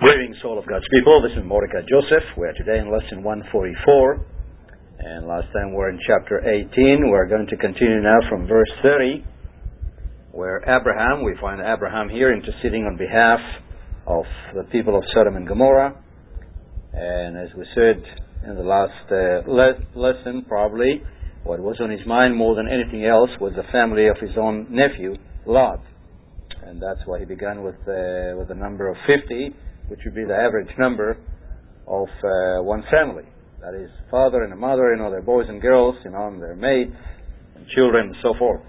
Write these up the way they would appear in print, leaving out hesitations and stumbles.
Greetings, all of God's people. This is Mordecai Joseph. We're today in lesson 144. And last time we're in chapter 18. We're going to continue now from verse 30, where we find Abraham here interceding on behalf of the people of Sodom and Gomorrah. And as we said in the last lesson, probably what was on his mind more than anything else was the family of his own nephew, Lot. And that's why he began with the number of 50, which would be the average number of one family. That is, father and a mother, their boys and girls, and their mates and children and so forth.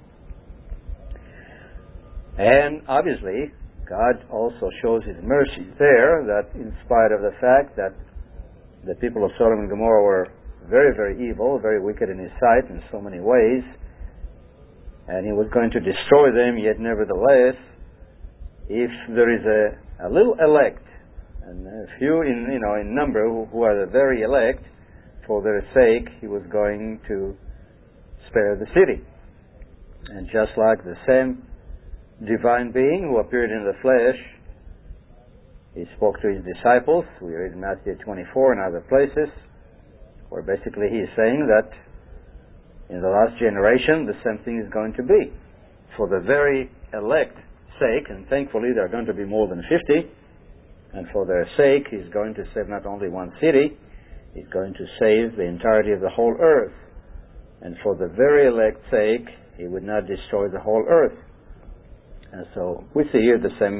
And obviously, God also shows His mercy there, that in spite of the fact that the people of Sodom and Gomorrah were very, very evil, very wicked in His sight in so many ways, and He was going to destroy them, yet nevertheless, if there is a little elect, and a few in number who are the very elect, for their sake, He was going to spare the city. And just like the same divine being who appeared in the flesh, He spoke to His disciples. We read in Matthew 24 and other places, where basically He is saying that in the last generation, the same thing is going to be. For the very elect sake, and thankfully there are going to be more than 50, and for their sake He's going to save not only one city, He's going to save the entirety of the whole earth. And for the very elect's sake, He would not destroy the whole earth. And so we see here the same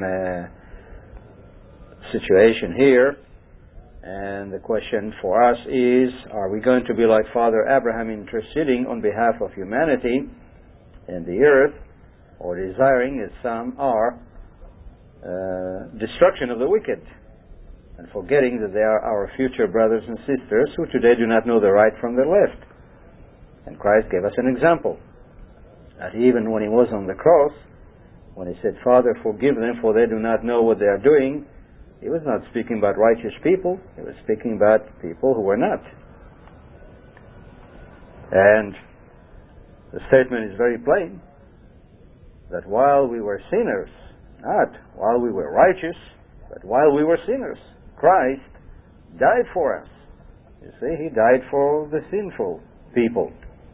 situation here. And the question for us is, are we going to be like Father Abraham, interceding on behalf of humanity and the earth, or desiring, as some are, destruction of the wicked, and forgetting that they are our future brothers and sisters who today do not know the right from the left? And Christ gave us an example, that even when He was on the cross, when He said, "Father, forgive them, for they do not know what they are doing," He was not speaking about righteous people. He was speaking about people who were not. And the statement is very plain, that while we were sinners, not while we were righteous, but while we were sinners, Christ died for us. You see, He died for the sinful people.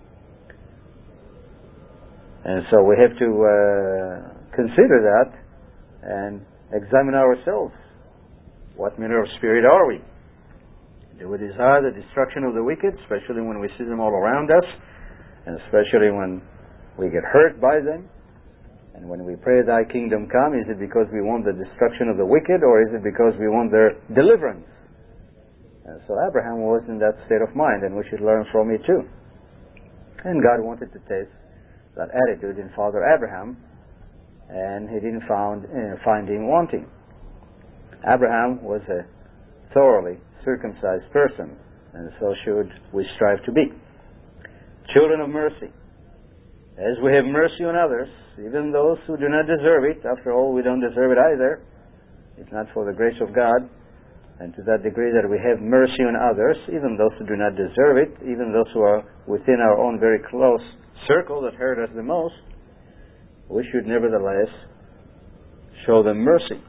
And so we have to consider that and examine ourselves. What manner of spirit are we? Do we desire the destruction of the wicked, especially when we see them all around us, and especially when we get hurt by them? And when we pray, "Thy kingdom come," is it because we want the destruction of the wicked, or is it because we want their deliverance? And so Abraham was in that state of mind, and we should learn from it too. And God wanted to test that attitude in Father Abraham, and He didn't find him wanting. Abraham was a thoroughly circumcised person, and so should we strive to be. Children of mercy. As we have mercy on others, even those who do not deserve it, after all, we don't deserve it either, if not for the grace of God, and to that degree that we have mercy on others, even those who do not deserve it, even those who are within our own very close circle that hurt us the most, we should nevertheless show them mercy.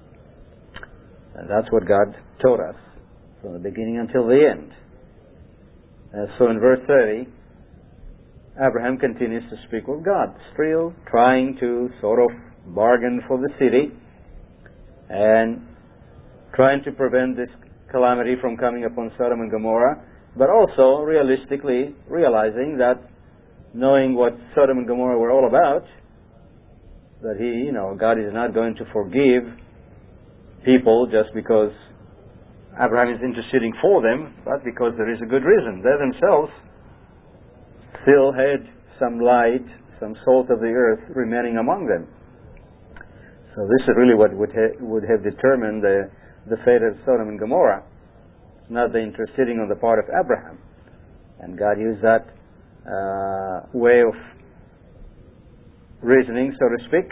And that's what God taught us from the beginning until the end. And so in verse 30, Abraham continues to speak with God, still trying to sort of bargain for the city and trying to prevent this calamity from coming upon Sodom and Gomorrah, but also realistically realizing that, knowing what Sodom and Gomorrah were all about, that God is not going to forgive people just because Abraham is interceding for them, but because there is a good reason. They themselves still had some light, some salt of the earth remaining among them. So this is really what would have determined the fate of Sodom and Gomorrah, not the interceding on the part of Abraham. And God used that way of reasoning, so to speak,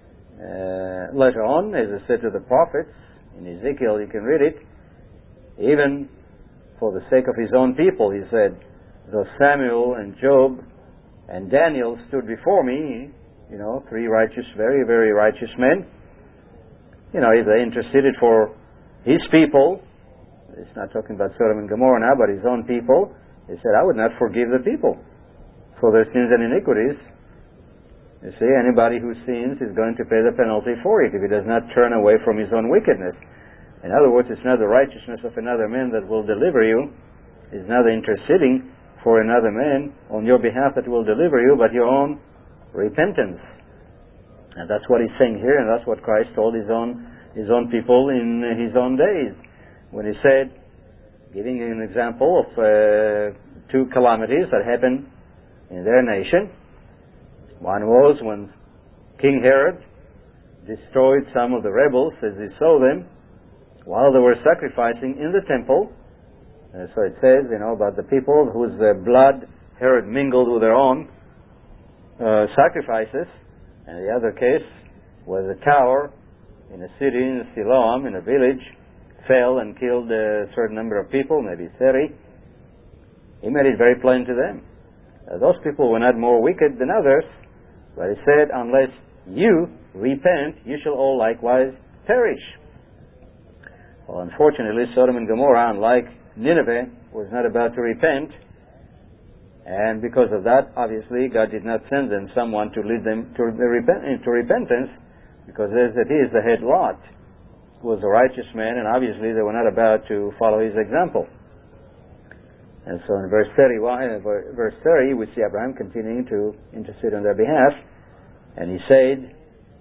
later on, as I said to the prophets, in Ezekiel you can read it, even for the sake of His own people, He said, "Though Samuel and Job and Daniel stood before me," three righteous, very, very righteous men, if they interceded for his people, it's not talking about Sodom and Gomorrah now, but his own people, he said, I would not forgive the people for their sins and iniquities. You see, anybody who sins is going to pay the penalty for it if he does not turn away from his own wickedness. In other words, it's not the righteousness of another man that will deliver you. It's not the interceding for another man on your behalf that will deliver you, but your own repentance. And that's what he's saying here, and that's what Christ told his own people in his own days, when he said, giving an example of two calamities that happened in their nation. One was when King Herod destroyed some of the rebels as he saw them while they were sacrificing in the temple. So it says, about the people whose blood Herod mingled with their own sacrifices. And the other case was a tower in a city, in Siloam, in a village, fell and killed a certain number of people, maybe 30. He made it very plain to them. Those people were not more wicked than others, but he said, unless you repent, you shall all likewise perish. Well, unfortunately, Sodom and Gomorrah, unlike Nineveh, was not about to repent. And because of that, obviously, God did not send them someone to lead them to repentance, because as it is, the head Lot was a righteous man, and obviously they were not about to follow his example. And so in verse 30, we see Abraham continuing to intercede on their behalf. And he said,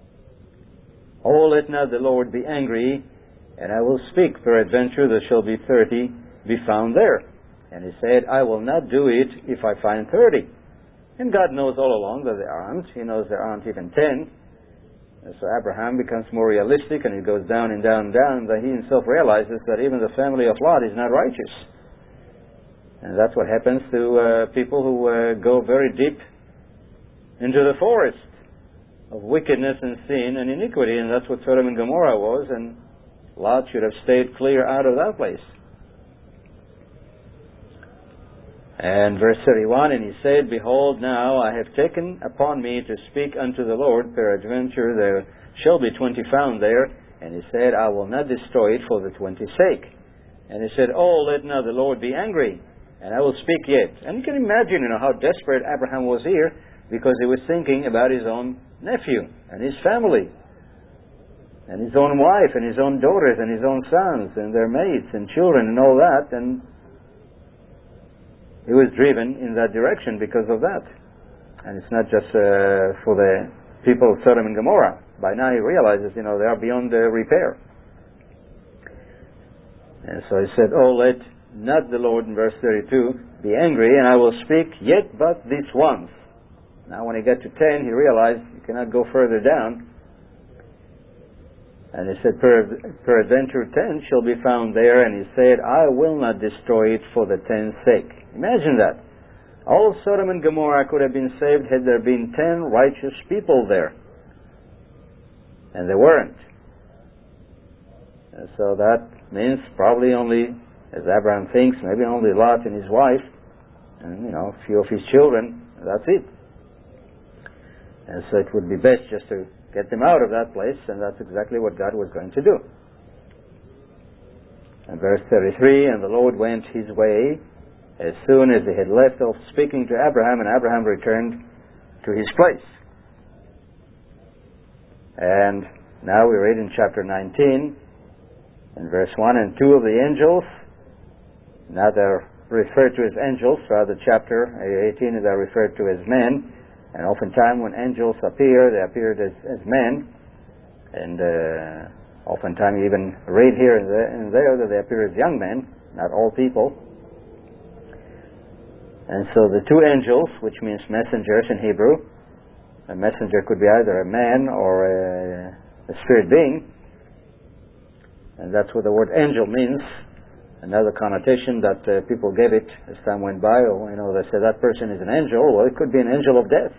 Oh, let not the Lord be angry, and I will speak. Peradventure there shall be 30 be found there. And he said, I will not do it if I find 30. And God knows all along that there aren't. He knows there aren't even 10. And so Abraham becomes more realistic, and he goes down and down and down, that he himself realizes that even the family of Lot is not righteous. And that's what happens to people who go very deep into the forest of wickedness and sin and iniquity. And that's what Sodom and Gomorrah was, and Lot should have stayed clear out of that place. And verse 31, and he said, Behold, now I have taken upon me to speak unto the Lord, peradventure there shall be 20 found there. And he said, I will not destroy it for the 20's sake. And he said, Oh, let not the Lord be angry, and I will speak yet. And you can imagine, how desperate Abraham was here, because he was thinking about his own nephew and his family, and his own wife and his own daughters and his own sons and their mates and children and all that. And he was driven in that direction because of that. And it's not just for the people of Sodom and Gomorrah. By now he realizes, they are beyond repair. And so he said, Oh, let not the Lord, in verse 32, be angry, and I will speak yet but this once. Now when he got to 10, he realized you cannot go further down. And he said, Peradventure 10 shall be found there. And he said, I will not destroy it for the 10's sake. Imagine that. All of Sodom and Gomorrah could have been saved had there been 10 righteous people there. And there weren't. And so that means probably only, as Abraham thinks, maybe only Lot and his wife, and a few of his children. That's it. And so it would be best just to get them out of that place, and that's exactly what God was going to do. And verse 33, and the Lord went his way as soon as he had left off speaking to Abraham, and Abraham returned to his place. And now we read in chapter 19, in verse 1 and 2 of the angels. Now they're referred to as angels throughout the chapter. 18 they're referred to as men. And oftentimes when angels appear, they appeared as men. And oftentimes you even read here and there that they appear as young men, not all people. And so the two angels, which means messengers in Hebrew, a messenger could be either a man or a spirit being. And that's what the word angel means. Another connotation that people gave it as time went by, they said that person is an angel. Well, it could be an angel of death.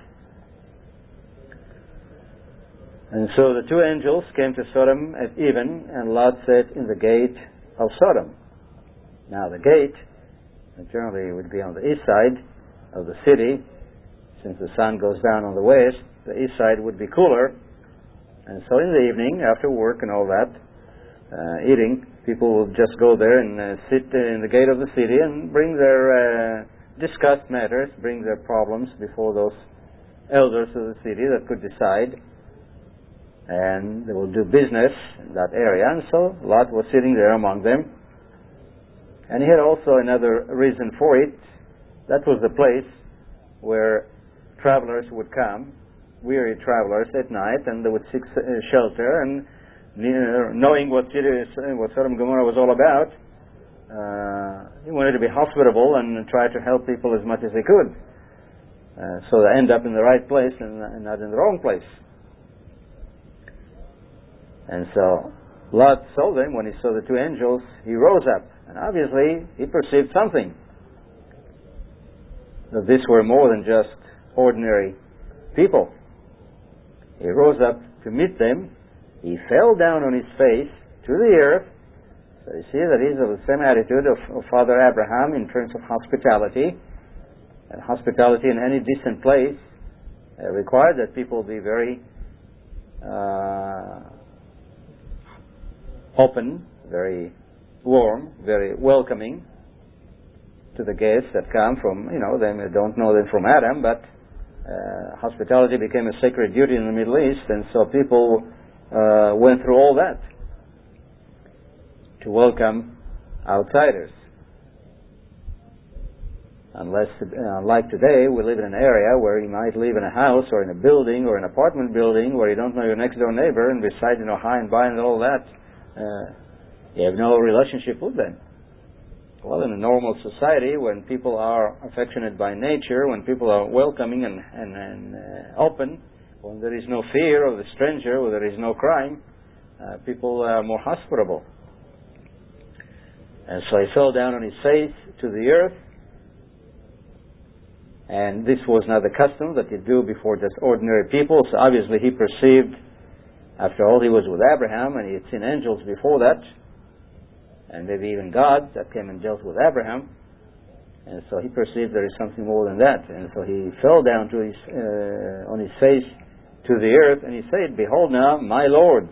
And so the two angels came to Sodom at even, and Lot sat in the gate of Sodom. Now the gate generally would be on the east side of the city. Since the sun goes down on the west, the east side would be cooler. And so in the evening, after work and all that, eating, people will just go there and sit in the gate of the city and bring their discuss matters, bring their problems before those elders of the city that could decide, and they will do business in that area. And so Lot was sitting there among them. And he had also another reason for it. That was the place where travelers would come, weary travelers at night, and they would seek shelter. And knowing what Sodom and Gomorrah was all about, he wanted to be hospitable and try to help people as much as he could. So they end up in the right place and not in the wrong place. And so Lot saw them. When he saw the two angels, he rose up. And obviously, he perceived something. That these were more than just ordinary people. He rose up to meet them. He fell down on his face to the earth. So you see that he's of the same attitude of Father Abraham in terms of hospitality. And hospitality in any decent place required that people be very open, very warm, very welcoming to the guests that come from, they don't know them from Adam, but hospitality became a sacred duty in the Middle East, and so people went through all that to welcome outsiders. Unlike today, we live in an area where you might live in a house or in a building or an apartment building where you don't know your next door neighbor, and besides, hi and bye and all that, you have no relationship with them. Well, in a normal society, when people are affectionate by nature, when people are welcoming and open, when there is no fear of the stranger, when there is no crime, people are more hospitable. And so he fell down on his face to the earth. And this was not the custom that you do before just ordinary people. So obviously he perceived, after all, he was with Abraham, and he had seen angels before that, and maybe even God that came and dealt with Abraham. And so he perceived there is something more than that. And so he fell down to on his face to the earth, and he said, "Behold now, my lords."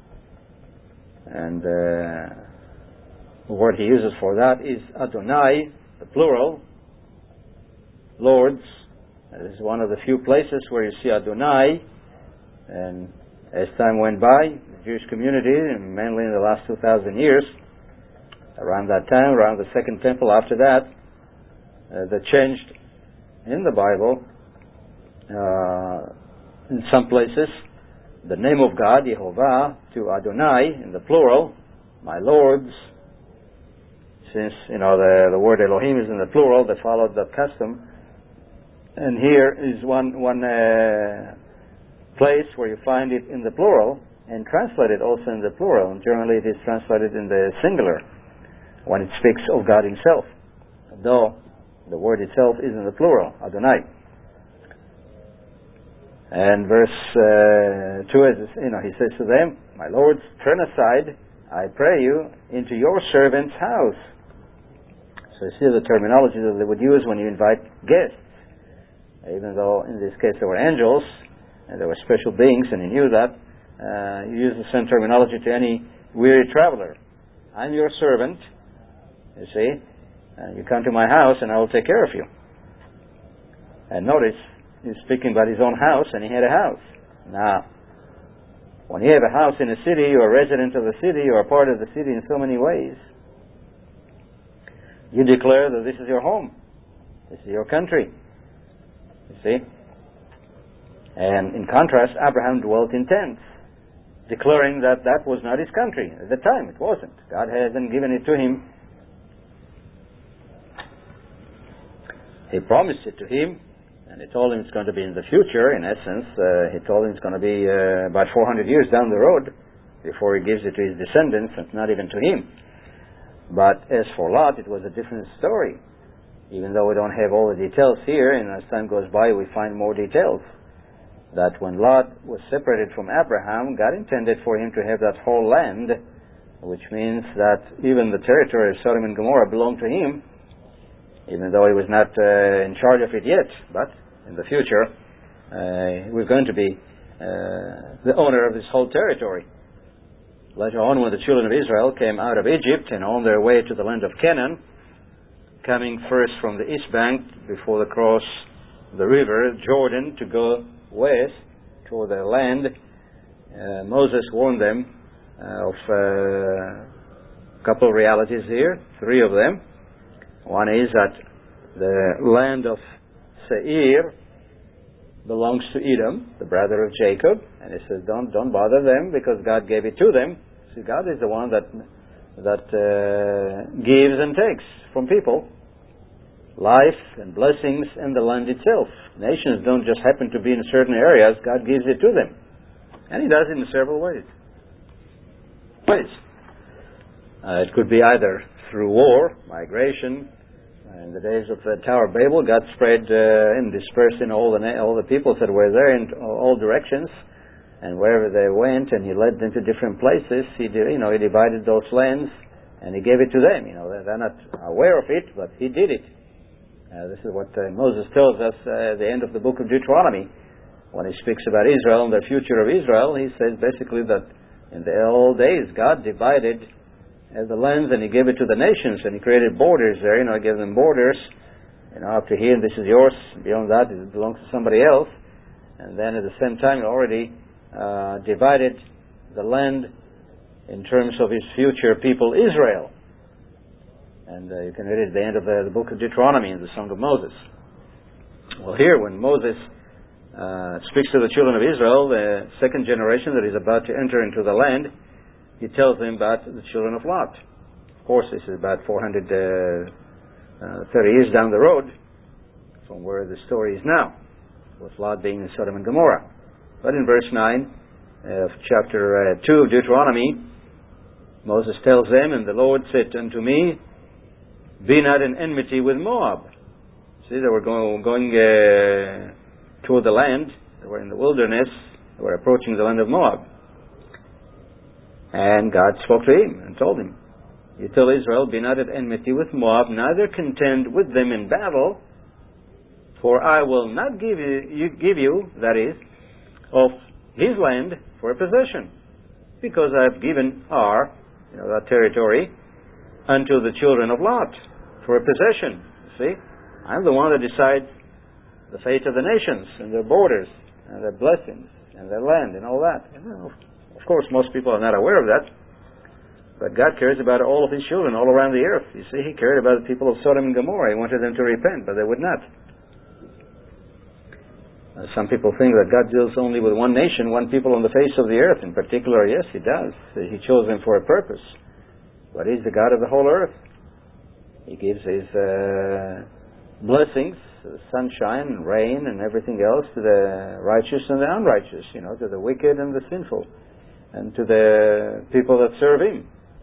And the word he uses for that is Adonai, the plural, lords. This is one of the few places where you see Adonai. And as time went by, the Jewish community, and mainly in the last 2,000 years, around that time, around the Second Temple, after that, they changed in the Bible, in some places, the name of God, Yehovah, to Adonai, in the plural, my lords. Since, the word Elohim is in the plural, they followed that custom. And here is one place where you find it in the plural and translated also in the plural. And generally it is translated in the singular when it speaks of God himself, though the word itself is in the plural, Adonai. And verse 2, he says to them, "My lords, turn aside, I pray you, into your servant's house." So you see the terminology that they would use when you invite guests. Even though in this case there were angels, and there were special beings, and he knew that, you use the same terminology to any weary traveler. I'm your servant, you see. You come to my house and I will take care of you. And notice, he's speaking about his own house, and he had a house. Now, when you have a house in a city, you're a resident of the city, you're a part of the city in so many ways. You declare that this is your home. This is your country. You see? And in contrast, Abraham dwelt in tents, declaring that that was not his country. At the time, it wasn't. God hadn't given it to him. He promised it to him, and he told him it's going to be in the future, in essence. He told him it's going to be about 400 years down the road before he gives it to his descendants, and not even to him. But as for Lot, it was a different story. Even though we don't have all the details here, and as time goes by we find more details. That when Lot was separated from Abraham, God intended for him to have that whole land, which means that even the territory of Sodom and Gomorrah belonged to him, even though he was not in charge of it yet. But in the future, he was going to be the owner of this whole territory. Later on, when the children of Israel came out of Egypt and on their way to the land of Canaan, coming first from the east bank before they cross the river Jordan to go west toward their land, Moses warned them of a couple of realities here, three of them. One is that the land of Seir belongs to Edom, the brother of Jacob, and he says, don't bother them because God gave it to them. See, God is the one that gives and takes from people life and blessings and the land itself. Nations don't just happen to be in certain areas. God gives it to them, and He does it in several ways. It could be either through war, migration. In the days of the Tower of Babel, God spread and dispersed in all the peoples that were there in all directions, and wherever they went, and He led them to different places. He divided those lands, and He gave it to them. They're not aware of it, but He did it. This is what Moses tells us at the end of the book of Deuteronomy, when he speaks about Israel and the future of Israel. He says basically that in the old days, God divided the lands, and He gave it to the nations, and He created borders there. He gave them borders. Up to here, this is yours. Beyond that, it belongs to somebody else. And then at the same time, He already divided the land in terms of His future people, Israel. And you can read it at the end of the book of Deuteronomy in the Song of Moses. Well, here, when Moses speaks to the children of Israel, the second generation that is about to enter into the land, he tells them about the children of Lot. Of course, this is about 430 years down the road from where the story is now, with Lot being in Sodom and Gomorrah. But in verse 9 of chapter 2 of Deuteronomy, Moses tells them, "And the Lord said unto me, Be not in enmity with Moab." See, they were going toward the land. They were in the wilderness. They were approaching the land of Moab. And God spoke to him and told him, "You tell Israel, be not at enmity with Moab, neither contend with them in battle, for I will not give you, that is, of his land for a possession, because I have given Ar," that territory, "unto the children of Lot for a possession." See, I'm the one that decides the fate of the nations and their borders and their blessings and their land and all that. Of course, most people are not aware of that, but God cares about all of His children all around the earth. You see, He cared about the people of Sodom and Gomorrah. He wanted them to repent, but they would not. Some people think that God deals only with one nation, one people on the face of the earth. In particular, yes, He does. He chose them for a purpose. But He's the God of the whole earth. He gives His blessings, sunshine and rain and everything else, to the righteous and the unrighteous, to the wicked and the sinful, and to the people that serve Him.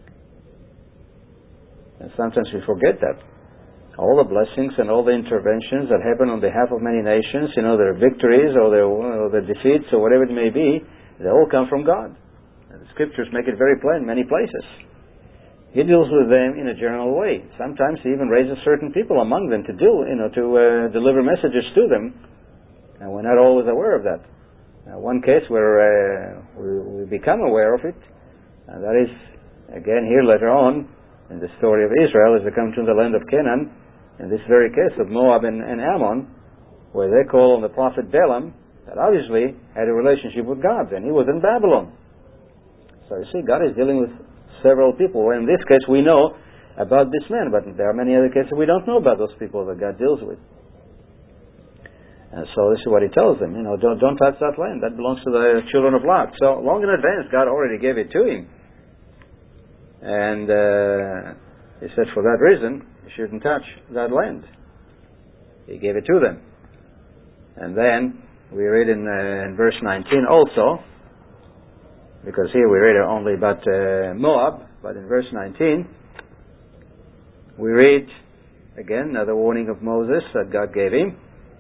And sometimes we forget that. All the blessings and all the interventions that happen on behalf of many nations, their victories or their defeats or whatever it may be, they all come from God. And the Scriptures make it very plain in many places. He deals with them in a general way. Sometimes He even raises certain people among them to deliver messages to them, and we're not always aware of that. One case where we become aware of it, and that is, again, here later on in the story of Israel as they come to the land of Canaan, in this very case of Moab and Ammon, where they call on the prophet Balaam, that obviously had a relationship with God, and he was in Babylon. So you see, God is dealing with several people. Where in this case we know about this man, but there are many other cases we don't know about those people that God deals with. And so this is what He tells them, don't touch that land. That belongs to the children of Lot. So long in advance, God already gave it to him. And He said for that reason, you shouldn't touch that land. He gave it to them. And then we read in verse 19 also, because here we read only about Moab, but in verse 19 we read again another warning of Moses that God gave him,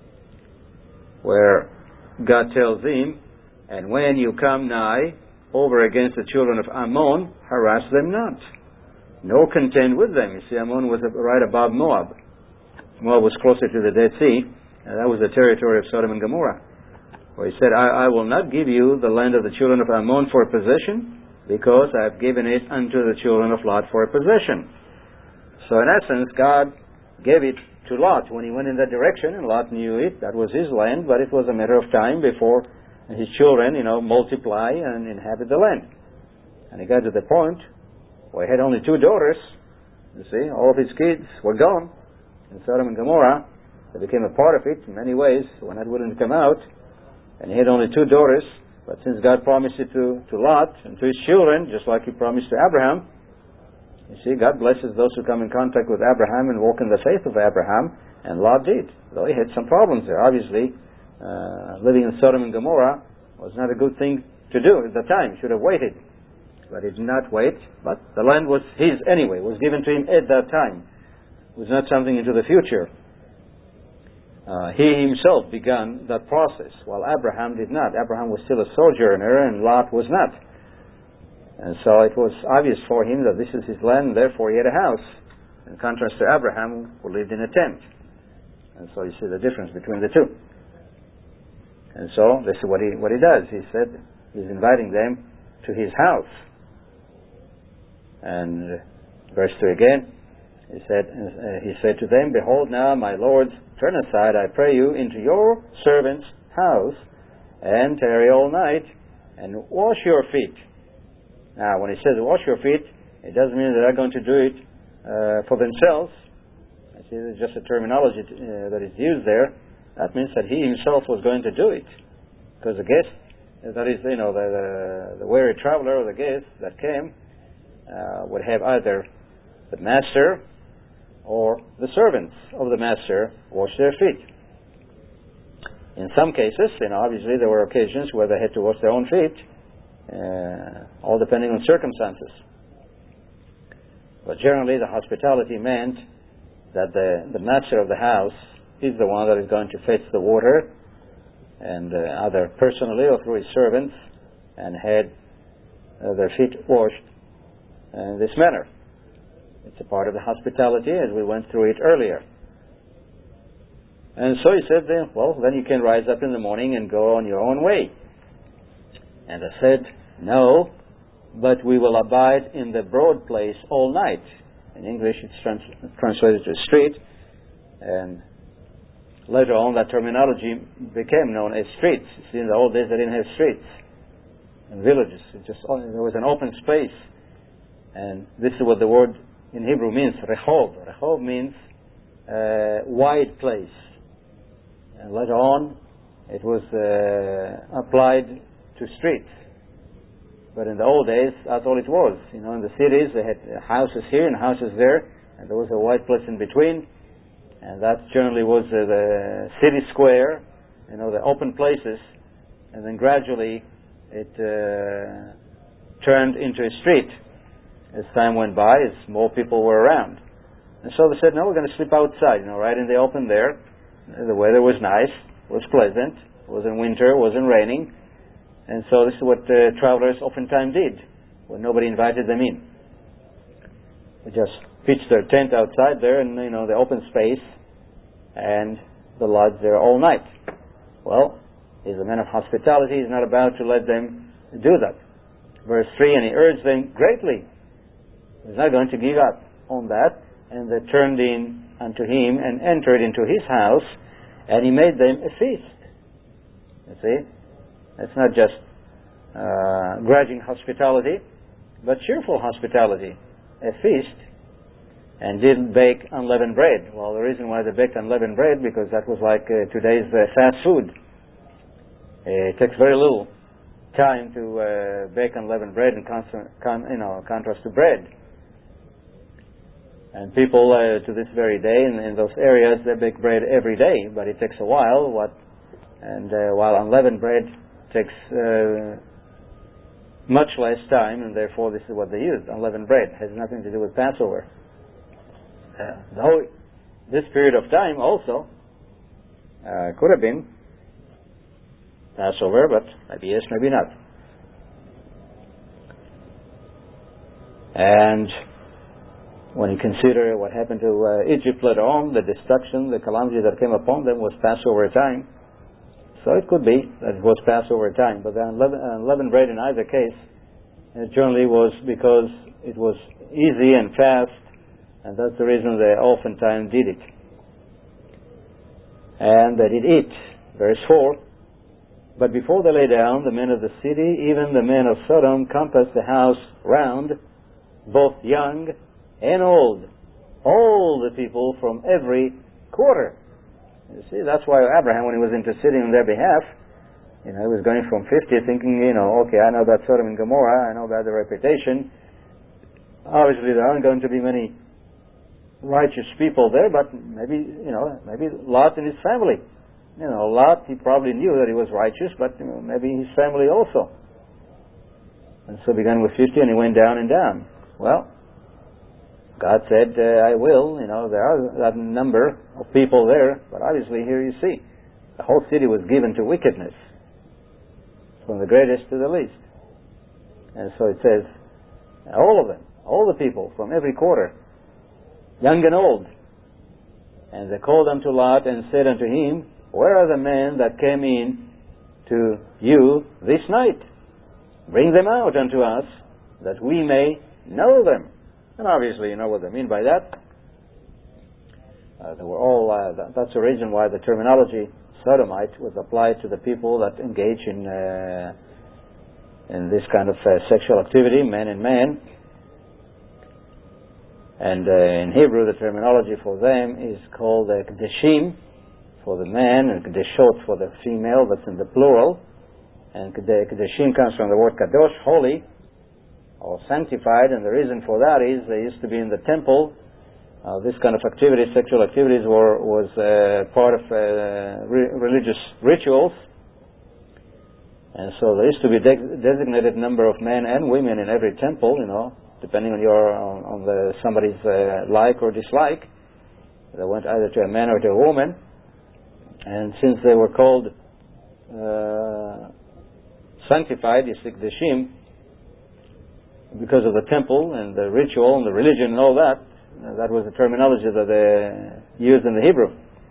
where God tells him, "And when you come nigh over against the children of Ammon, harass them not, nor contend with them." You see, Ammon was right above Moab. Moab was closer to the Dead Sea, and that was the territory of Sodom and Gomorrah, where He said, I will not give you the land of the children of Ammon for a possession, because I have given it unto the children of Lot for a possession. So in essence, God gave it to Lot when he went in that direction, and Lot knew it. That was his land, but it was a matter of time before his children, multiply and inhabit the land. And he got to the point where he had only 2 daughters. You see, all of his kids were gone in Sodom and Gomorrah. They became a part of it in many ways, were not willing to come out. And he had only 2 daughters. But since God promised it to Lot and to his children, just like he promised to Abraham, you see, God blesses those who come in contact with Abraham and walk in the faith of Abraham, and Lot did, though he had some problems there. Obviously, living in Sodom and Gomorrah was not a good thing to do at the time. He should have waited. But he did not wait. But the land was his anyway, was given to him at that time. It was not something into the future. He himself began that process, while Abraham did not. Abraham was still a sojourner, and Lot was not. And so it was obvious for him that this is his land, and therefore he had a house, in contrast to Abraham, who lived in a tent. And so you see the difference between the two. And so this is what he does. He said he's inviting them to his house. And verse 2 again, he said to them, Behold now, my lords, turn aside, I pray you, into your servant's house, and tarry all night, and wash your feet. Now, when he says wash your feet, it doesn't mean that they're going to do it for themselves. I see there's just a terminology that is used there. That means that he himself was going to do it. Because the guest, that is, the weary traveler or the guest that came, would have either the master or the servants of the master wash their feet. In some cases, obviously there were occasions where they had to wash their own feet, all depending on circumstances. But generally the hospitality meant that the master of the house is the one that is going to fetch the water, and either personally or through his servants, and had their feet washed in this manner. It's a part of the hospitality, as we went through it earlier. And so he said, then you can rise up in the morning and go on your own way. And I said, no, but we will abide in the broad place all night. In English it's translated to street, and later on that terminology became known as streets. You see, in the old days they didn't have streets and villages. There was an open space. And this is what the word in Hebrew means, rehob. Rehob means wide place. And later on, it was applied to streets. But in the old days, that's all it was. In the cities, they had houses here and houses there, and there was a wide place in between. And that generally was the city square, the open places. And then gradually, it turned into a street as time went by, as more people were around. And so they said, no, we're going to sleep outside, right in the open there. The weather was nice, was pleasant, it wasn't winter, it wasn't raining. And so this is what travelers oftentimes did when nobody invited them in. They just pitched their tent outside there in the open space, and they lodged there all night. Well, he's a man of hospitality. He's not about to let them do that. Verse 3, and he urged them greatly. He's not going to give up on that. And they turned in unto him and entered into his house, and he made them a feast. You see? It's not just grudging hospitality, but cheerful hospitality. A feast. And didn't bake unleavened bread. Well, the reason why they baked unleavened bread, because that was like today's fast food. It takes very little time to bake unleavened bread in contrast to bread. And people to this very day in those areas, they bake bread every day, but it takes a while. While unleavened bread takes much less time, and therefore this is what they use. Unleavened bread has nothing to do with Passover. Though this period of time also could have been Passover, but maybe yes, maybe not. And when you consider what happened to Egypt later on, the destruction, the calamity that came upon them was Passover time. So it could be that it was Passover time, but the unleavened bread in either case generally was because it was easy and fast, and that's the reason they oftentimes did it. And they did eat. Verse 4, but before they lay down, the men of the city, even the men of Sodom, compassed the house round, both young and old, all the people from every quarter. You see, that's why Abraham, when he was interceding on their behalf, he was going from 50 thinking, okay, I know about Sodom and Gomorrah, I know about their reputation. Obviously there aren't going to be many righteous people there, but maybe Lot and his family. Lot, he probably knew that he was righteous, but maybe his family also. And so began with 50 and he went down and down. Well, God said, I will. There are that number of people there, but obviously here you see, the whole city was given to wickedness, from the greatest to the least. And so it says, all of them, all the people from every quarter, young and old. And they called unto Lot and said unto him, where are the men that came in to you this night? Bring them out unto us, that we may know them. And obviously you know what they mean by that. They were all. That's the reason why the terminology sodomite was applied to the people that engage in this kind of sexual activity, man and man. And in Hebrew, the terminology for them is called kedeshim for the man, and kedeshot for the female. That's in the plural. And kedeshim comes from the word kadosh, holy, or sanctified, and the reason for that is they used to be in the temple. This kind of activity, sexual activities, was part of religious rituals, and so there used to be designated number of men and women in every temple, depending on somebody's like or dislike. They went either to a man or to a woman, and since they were called sanctified, Kedeshim, because of the temple and the ritual and the religion and all that, that was the terminology that they used in the Hebrew.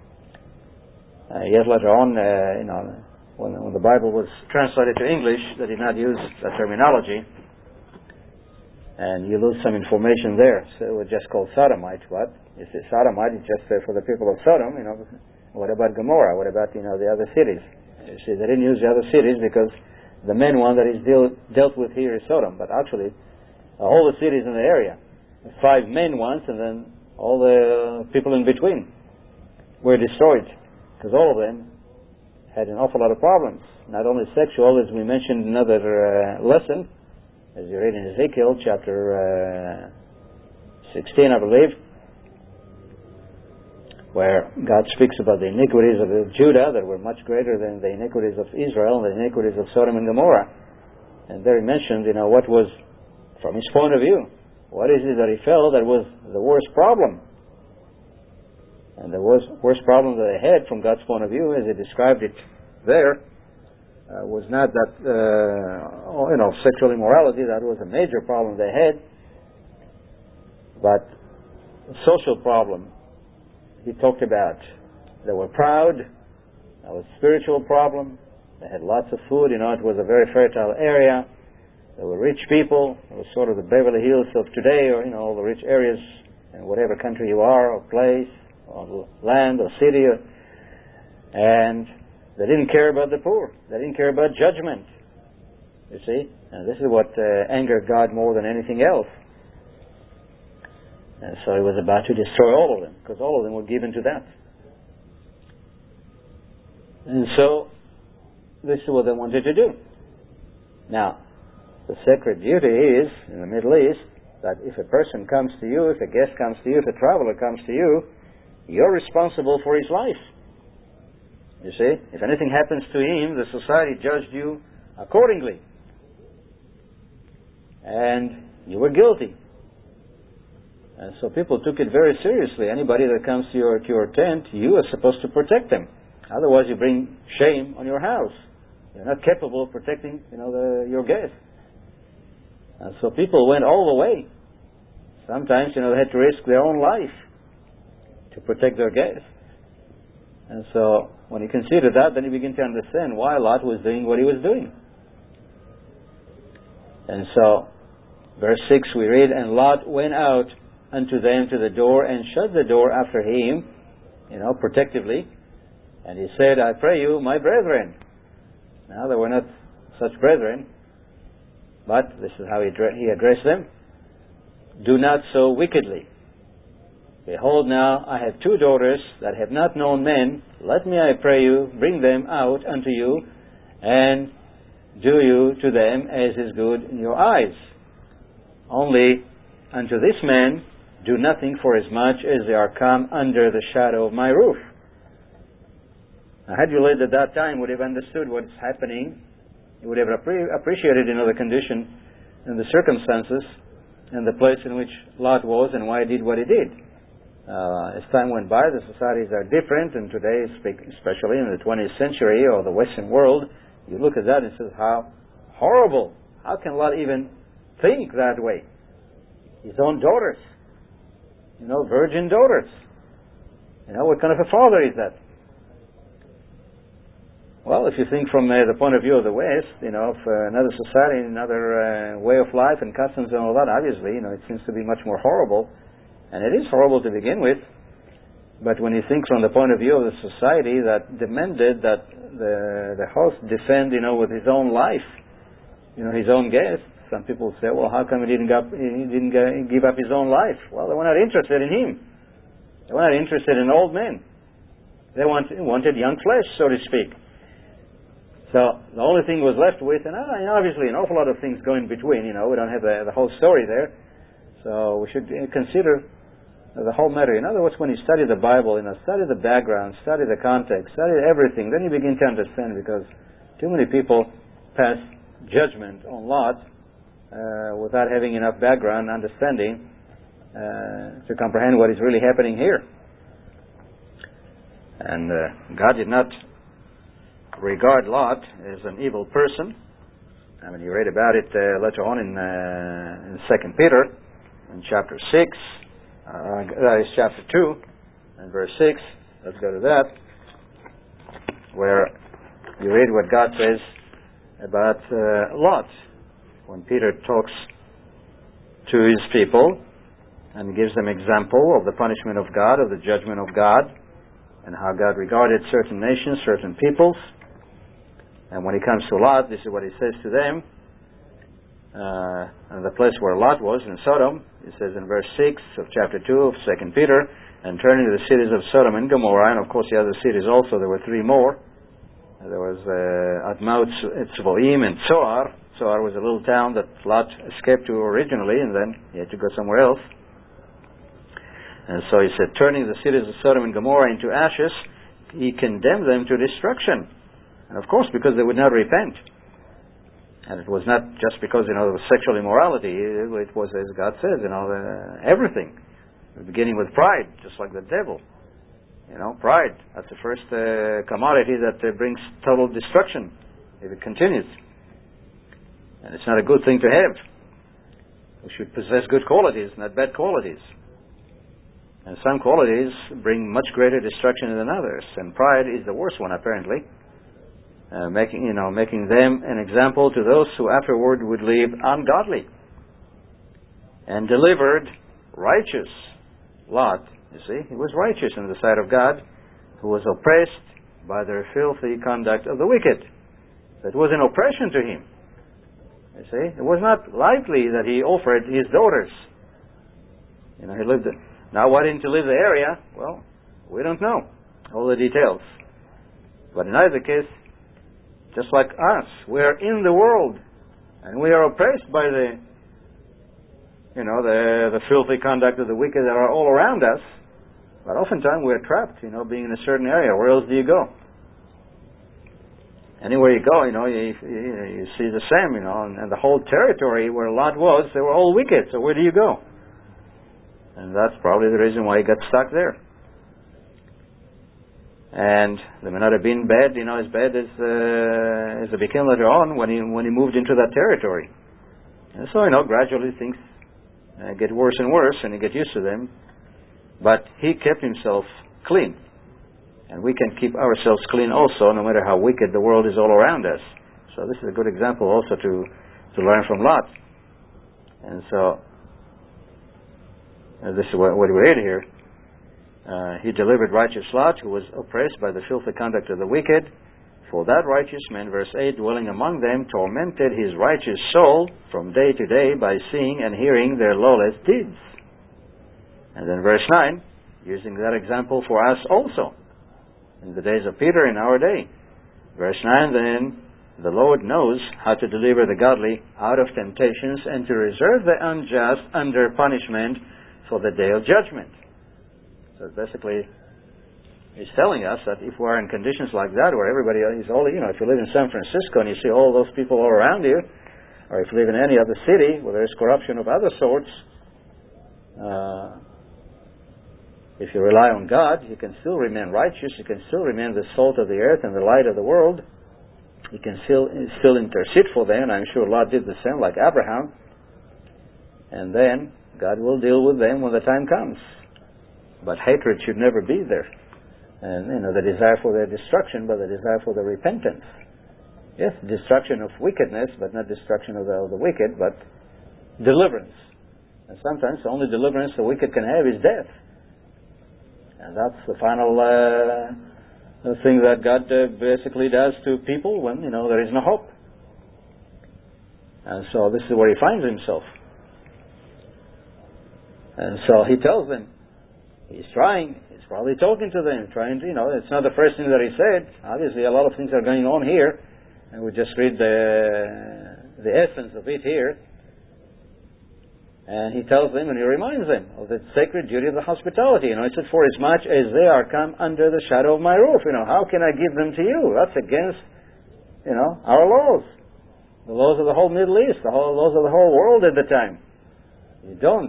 Yet later on, when the Bible was translated to English, they did not use that terminology, and you lose some information there. So it was just called sodomite. What? You say sodomite is just for the people of Sodom. What about Gomorrah? What about the other cities? You see, they didn't use the other cities because the main one that is dealt with here is Sodom, but actually all the cities in the area, 5 main ones, and then all the people in between were destroyed, because all of them had an awful lot of problems, not only sexual, as we mentioned in another lesson, as you read in Ezekiel chapter 16, I believe, where God speaks about the iniquities of Judah that were much greater than the iniquities of Israel and the iniquities of Sodom and Gomorrah. And there he mentioned, what was, from his point of view, what is it that he felt that was the worst problem? And the worst problem that they had from God's point of view, as he described it there, was not that, sexual immorality. That was a major problem they had. But a social problem he talked about. They were proud. That was a spiritual problem. They had lots of food. It was a very fertile area. There were rich people. It was sort of the Beverly Hills of today, or all the rich areas in whatever country you are, or place, or land, or city. And they didn't care about the poor. They didn't care about judgment. You see? And this is what angered God more than anything else. And so he was about to destroy all of them, because all of them were given to that. And so this is what they wanted to do. Now, the sacred duty is, in the Middle East, that if a person comes to you, if a guest comes to you, if a traveler comes to you, you're responsible for his life. You see? If anything happens to him, the society judged you accordingly. And you were guilty. And so people took it very seriously. Anybody that comes to your tent, you are supposed to protect them. Otherwise you bring shame on your house. You're not capable of protecting, your guests. And so people went all the way. Sometimes, they had to risk their own life to protect their guests. And so when you consider that, then you begin to understand why Lot was doing what he was doing. And so Verse 6 we read, "And Lot went out unto them to the door, and shut the door after him," protectively. "And he said, I pray you, my brethren." Now, they were not such brethren, but this is how he addressed them. "Do not so wickedly. Behold, now I have 2 daughters that have not known men. Let me, I pray you, bring them out unto you, and do you to them as is good in your eyes. Only unto this man do nothing, for as much as they are come under the shadow of my roof." Now, had you lived at that time, would have understood what's happening. You would have appreciated, the condition and the circumstances and the place in which Lot was and why he did what he did. As time went by, the societies are different, and today, especially in the 20th century or the Western world, you look at that and say, how horrible! How can Lot even think that way? His own daughters, virgin daughters. What kind of a father is that? Well, if you think from the point of view of the West, of another society, another way of life and customs and all that, obviously, it seems to be much more horrible. And it is horrible to begin with. But when you think from the point of view of the society that demanded that the host defend, with his own life, his own guests, some people say, well, how come he didn't give up his own life? Well, they were not interested in him. They were not interested in old men. They wanted young flesh, so to speak. So the only thing was left with, and obviously an awful lot of things go in between, we don't have the whole story there. So we should consider the whole matter. In other words, when you study the Bible, study the background, study the context, study everything, then you begin to understand, because too many people pass judgment on Lot without having enough background understanding to comprehend what is really happening here. And God did not regard Lot as an evil person. You read about it later on in 2 Peter, in chapter 6, that is chapter 2, and verse 6. Let's go to that, where you read what God says about Lot. When Peter talks to his people and gives them example of the punishment of God, of the judgment of God, and how God regarded certain nations, certain peoples. And when he comes to Lot, this is what he says to them. And the place where Lot was, in Sodom, it says in verse 6 of chapter 2 of 2 Peter, "And turning to the cities of Sodom and Gomorrah," and of course the other cities also, there were 3 more. There was Admah, Zeboim, and Zoar. Zoar was a little town that Lot escaped to originally, and then he had to go somewhere else. And so he said, turning the cities of Sodom and Gomorrah into ashes, he condemned them to destruction. And of course, because they would not repent. And it was not just because, there was sexual immorality. It was, as God says, everything. Beginning with pride, just like the devil. Pride. That's the first commodity that brings total destruction if it continues. And it's not a good thing to have. We should possess good qualities, not bad qualities. And some qualities bring much greater destruction than others. And pride is the worst one, apparently. Making them an example to those who afterward would live ungodly. And delivered righteous Lot. You see, he was righteous in the sight of God, who was oppressed by their filthy conduct of the wicked. So it was an oppression to him. You see, it was not lightly that he offered his daughters. He lived it. Now, why didn't he leave the area? Well, we don't know all the details. But in either case, just like us, we are in the world, and we are oppressed by the filthy conduct of the wicked that are all around us. But oftentimes we are trapped, being in a certain area. Where else do you go? Anywhere you go, you see the same, and the whole territory where Lot was, they were all wicked. So where do you go? And that's probably the reason why he got stuck there. And they may not have been bad, as bad as they became later on when he moved into that territory. And so, gradually things get worse and worse, and you get used to them. But he kept himself clean. And we can keep ourselves clean also, no matter how wicked the world is all around us. So this is a good example also to learn from Lot. And so, this is what we read here. He delivered righteous Lot, who was oppressed by the filthy conduct of the wicked. For that righteous man, verse 8, dwelling among them, tormented his righteous soul from day to day by seeing and hearing their lawless deeds. And then verse 9, using that example for us also, in the days of Peter in our day. Verse 9, then, the Lord knows how to deliver the godly out of temptations and to reserve the unjust under punishment for the day of judgment. So basically, he's telling us that if we're in conditions like that, where everybody is all, if you live in San Francisco and you see all those people all around you, or if you live in any other city where there's corruption of other sorts, if you rely on God, you can still remain righteous, you can still remain the salt of the earth and the light of the world. You can still intercede for them, and I'm sure Lot did the same, like Abraham. And then God will deal with them when the time comes. But hatred should never be there. And, the desire for their destruction, but the desire for their repentance. Yes, destruction of wickedness, but not destruction of the wicked, but deliverance. And sometimes the only deliverance the wicked can have is death. And that's the final thing that God basically does to people when, there is no hope. And so this is where he finds himself. And so he tells them, he's probably talking to them, it's not the first thing that he said. Obviously a lot of things are going on here, and we just read the essence of it here. And he tells them and he reminds them of the sacred duty of the hospitality. He said, for as much as they are come under the shadow of my roof, how can I give them to you? That's against, our laws. The laws of the whole Middle East, the laws of the whole world at the time. You don't,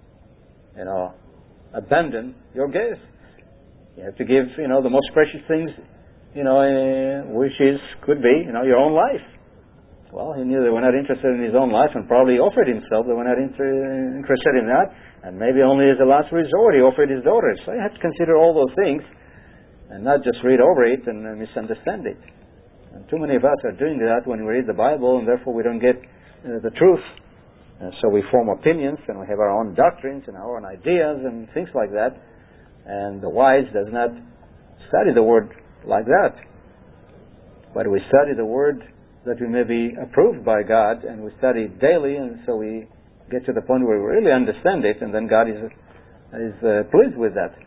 abandon your guests. You have to give, the most precious things, which could be, your own life. Well, he knew they were not interested in his own life and probably offered himself. They were not interested in that. And maybe only as a last resort he offered his daughters. So you have to consider all those things and not just read over it and misunderstand it. And too many of us are doing that when we read the Bible, and therefore we don't get the truth. And so we form opinions and we have our own doctrines and our own ideas and things like that. And the wise does not study the Word like that. But we study the Word that we may be approved by God, and we study it daily, and so we get to the point where we really understand it, and then God is pleased with that.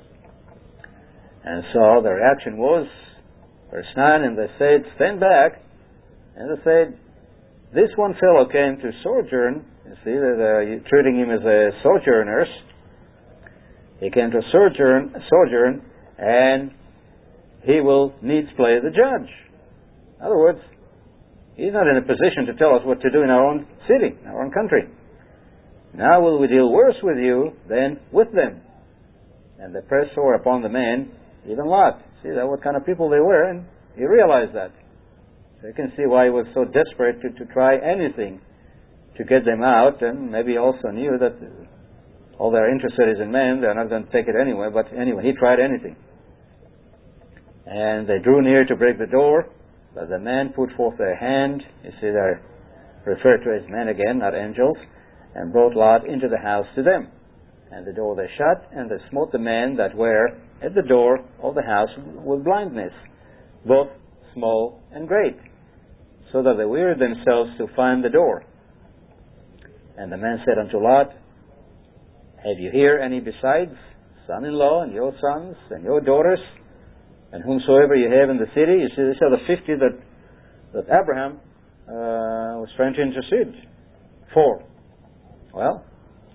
And so the reaction was, verse 9, and they said, stand back. And they said, this one fellow came to sojourn. You see, they're treating him as a sojourner. He came to sojourn, and he will needs play the judge. In other words, he's not in a position to tell us what to do in our own city, our own country. Now will we deal worse with you than with them. And they pressed sore upon the man, even Lot. See that what kind of people they were, and he realized that. So you can see why he was so desperate to try anything to get them out, and maybe also knew that all they're interested is in men, they're not going to take it anyway, but anyway, he tried anything. And they drew near to break the door, but the men put forth their hand, you see they're referred to as men again, not angels, and brought Lot into the house to them. And the door they shut, and they smote the men that were at the door of the house with blindness, both small and great, so that they wearied themselves to find the door. And the man said unto Lot, have you here any besides son-in-law and your sons and your daughters, and whomsoever you have in the city? You see, these are the 50 that Abraham was trying to intercede for. Well,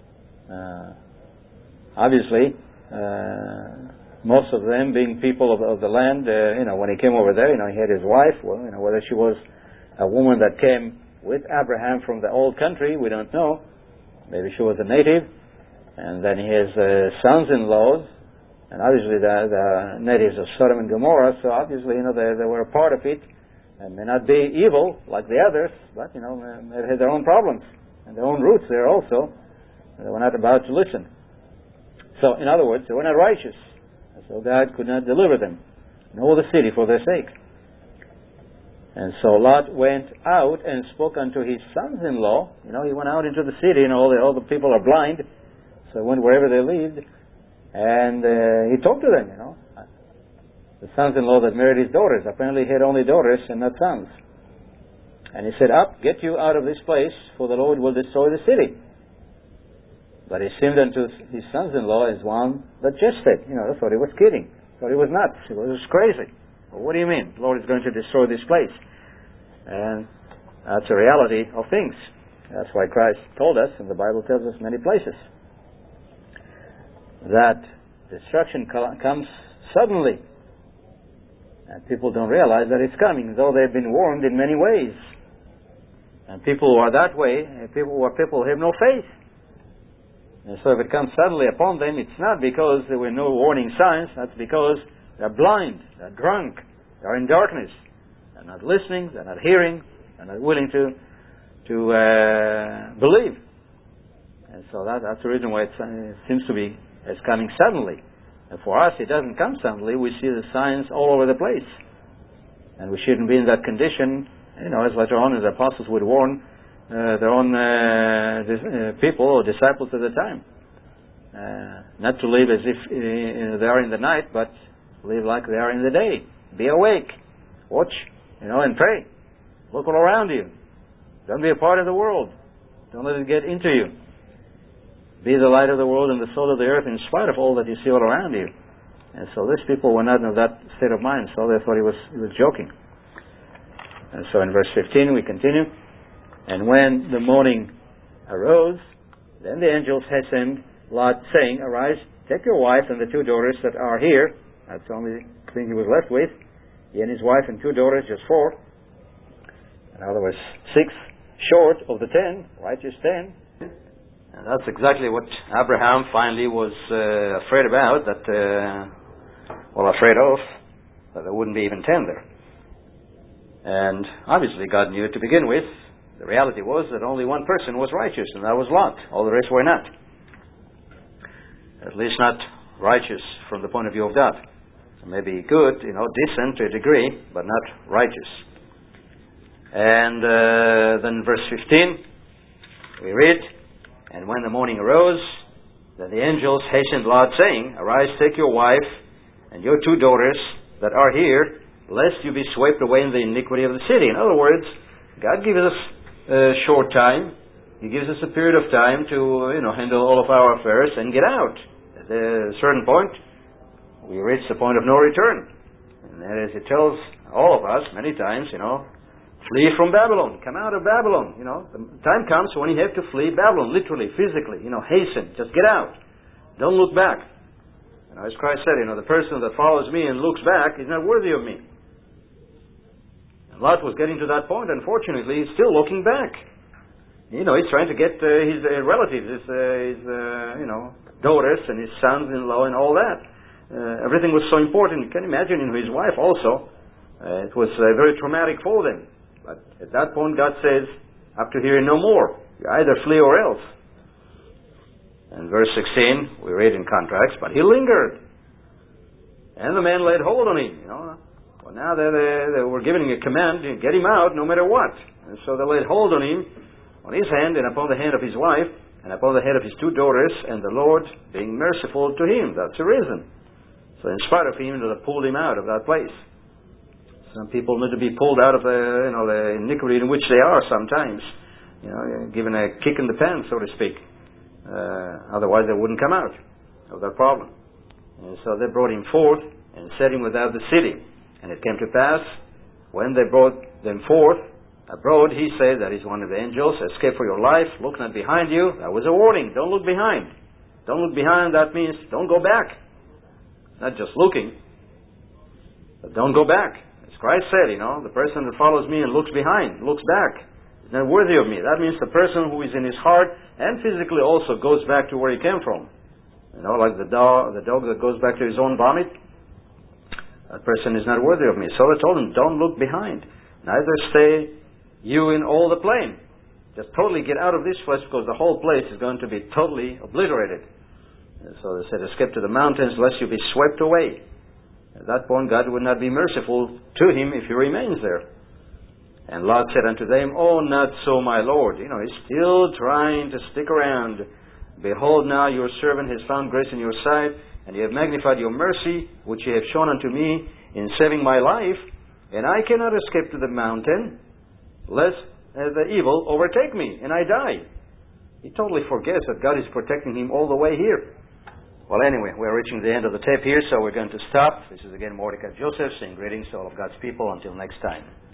obviously, most of them being people of the land, when he came over there, he had his wife. Well, whether she was a woman that came with Abraham from the old country, we don't know. Maybe she was a native. And then he has sons-in-laws, and obviously the natives of Sodom and Gomorrah, so obviously, they were a part of it, and may not be evil like the others, but, they had their own problems, and their own roots there also. They were not about to listen. So, in other words, they were not righteous, and so God could not deliver them, nor the city for their sake. And so Lot went out and spoke unto his sons-in-law. He went out into the city, and all the people are blind, so he went wherever they lived, and he talked to them. The sons-in-law that married his daughters. Apparently he had only daughters and not sons. And he said, "Up, get you out of this place, for the Lord will destroy the city." But he seemed unto his sons-in-law as one that jested. They thought he was kidding. Thought he was nuts. He was crazy. Well, what do you mean? The Lord is going to destroy this place. And that's a reality of things. That's why Christ told us, and the Bible tells us many places, that destruction comes suddenly. And people don't realize that it's coming, though they've been warned in many ways. And people who are that way, people who have no faith. And so if it comes suddenly upon them, it's not because there were no warning signs. That's because they're blind, they're drunk, they're in darkness. They're not listening, they're not hearing, they're not willing to believe. And so that's the reason why it seems to be it's coming suddenly. And for us, it doesn't come suddenly. We see the signs all over the place. And we shouldn't be in that condition, as later on the apostles would warn their own people or disciples at the time. Not to live as if they are in the night, but live like they are in the day. Be awake. Watch, and pray. Look all around you. Don't be a part of the world. Don't let it get into you. Be the light of the world and the salt of the earth in spite of all that you see all around you. And so these people were not in that state of mind, so they thought he was joking. And so in verse 15 we continue. And when the morning arose, then the angels hastened Lot, saying, "Arise, take your wife and the 2 daughters that are here." That's the only thing he was left with. He and his wife and 2 daughters, just 4. In other words, 6 short of the 10, righteous 10. And that's exactly what Abraham finally was afraid about, afraid of, that there wouldn't be even 10 there. And obviously God knew it to begin with. The reality was that only one person was righteous, and that was Lot. All the rest were not. At least not righteous from the point of view of God. So maybe good, decent to a degree, but not righteous. And then verse 15, we read, "And when the morning arose, then the angels hastened Lot, saying, Arise, take your wife and your 2 daughters that are here, lest you be swept away in the iniquity of the city." In other words, God gives us a short time. He gives us a period of time to, handle all of our affairs and get out. At a certain point, we reach the point of no return. And as it tells all of us many times, flee from Babylon. Come out of Babylon. The time comes when you have to flee Babylon, literally, physically. Hasten. Just get out. Don't look back. As Christ said, the person that follows me and looks back is not worthy of me. And Lot was getting to that point. Unfortunately, he's still looking back. He's trying to get his relatives, his daughters and his sons-in-law and all that. Everything was so important. You can imagine his wife also. It was very traumatic for them. But at that point, God says, "Up to here, no more. You either flee or else." And verse 16, we read in contrast, "But he lingered, and the men laid hold on him." Well, now they were giving a command, get him out no matter what. And so they laid hold on him, on his hand and upon the hand of his wife, and upon the head of his 2 daughters, and the Lord being merciful to him. That's the reason. So in spite of him, they pulled him out of that place. Some people need to be pulled out of the iniquity in which they are sometimes. Given a kick in the pants, so to speak. Otherwise they wouldn't come out of that problem. And so they brought him forth and set him without the city. And it came to pass, when they brought them forth abroad, he said, that is one of the angels, "Escape for your life, look not behind you." That was a warning. Don't look behind. Don't look behind, that means don't go back. Not just looking, but don't go back. As Christ said, the person that follows me and looks behind, looks back, is not worthy of me. That means the person who is in his heart and physically also goes back to where he came from. Like the dog that goes back to his own vomit. That person is not worthy of me. So they told him, don't look behind. Neither stay you in all the plain. Just totally get out of this place, because the whole place is going to be totally obliterated. And so they said, escape to the mountains lest you be swept away. At that point, God would not be merciful to him if he remains there. And Lot said unto them, Oh, not so, my lord. He's still trying to stick around. Behold, now your servant has found grace in your sight, and you have magnified your mercy, which you have shown unto me in saving my life, and I cannot escape to the mountain, lest the evil overtake me, and I die. He totally forgets that God is protecting him all the way here. Well, anyway, we're reaching the end of the tape here, so we're going to stop. This is again Mordecai Joseph saying greetings to all of God's people. Until next time.